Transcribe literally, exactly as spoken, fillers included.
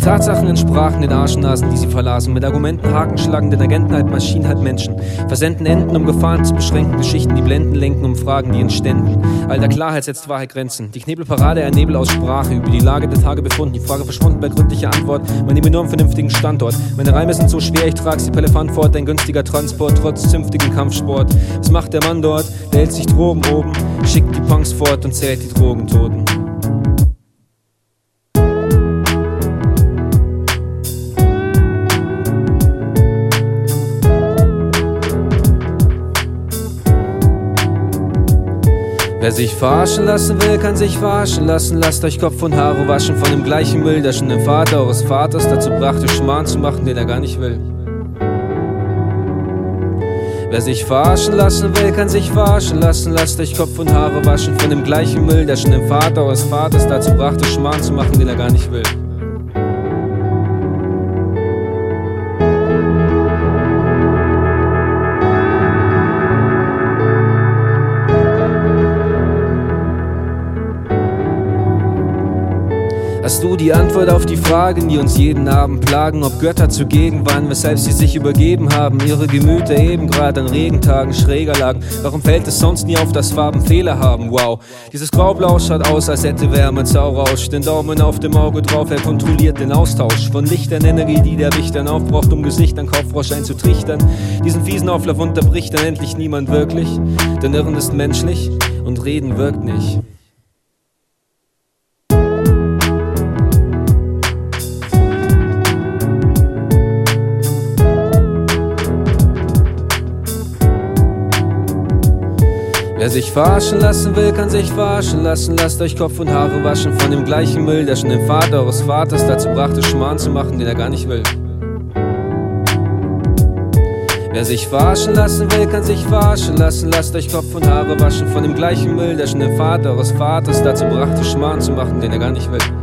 Tatsachen entsprachen den Arschnasen, die sie verlasen. Mit Argumenten Haken schlagen, den Agenten halb Maschinen, halb Menschen. Versenden Enden, um Gefahren zu beschränken. Geschichten, die Blenden lenken, um Fragen, die entständen. Alter, Klarheit setzt Wahrheit Grenzen. Die Knebelparade, ein Nebel aus Sprache. Über die Lage der Tage befunden. Die Frage verschwunden bei gründlicher Antwort. Man nehme nur einen vernünftigen Standort. Meine Reime sind so schwer, ich trage sie per Elefant fort. Ein günstiger Transport, trotz zünftigen Kampfsport. Was macht der Mann dort? Der hält sich Drogen oben, schickt die Punks fort und zählt die Drogentoten. Wer sich verarschen lassen will, kann sich verarschen lassen. Lasst euch Kopf und Haare waschen von dem gleichen Müll, der schon den Vater eures Vaters dazu brachte, Schmarrn zu machen, den er gar nicht will. Wer sich verarschen lassen will, kann sich verarschen lassen. Lasst euch Kopf und Haare waschen von dem gleichen Müll, der schon den Vater eures Vaters dazu brachte, Schmarrn zu machen, den er gar nicht will. Hast du die Antwort auf die Fragen, die uns jeden Abend plagen? Ob Götter zugegen waren, weshalb sie sich übergeben haben? Ihre Gemüter eben grad an Regentagen schräger lagen. Warum fällt es sonst nie auf, dass Farben Fehler haben? Wow, dieses Graublau schaut aus, als hätte Wärme Zaurausch. Den Daumen auf dem Auge drauf, er kontrolliert den Austausch von Lichtern, Energie, die der Wichtern aufbraucht, um Gesichtern Kaufrausch einzutrichtern. Diesen fiesen Auflauf unterbricht dann endlich niemand wirklich. Denn Irren ist menschlich und Reden wirkt nicht. Wer sich verarschen lassen will, kann sich verarschen lassen. Lasst euch Kopf und Haare waschen von dem gleichen Müll, der schon den Vater eures Vaters dazu brachte, Schmarrn zu machen, den er gar nicht will. Wer sich verarschen lassen will, kann sich verarschen lassen. Lasst euch Kopf und Haare waschen von dem gleichen Müll, der schon den Vater eures Vaters dazu brachte, Schmarrn zu machen, den er gar nicht will.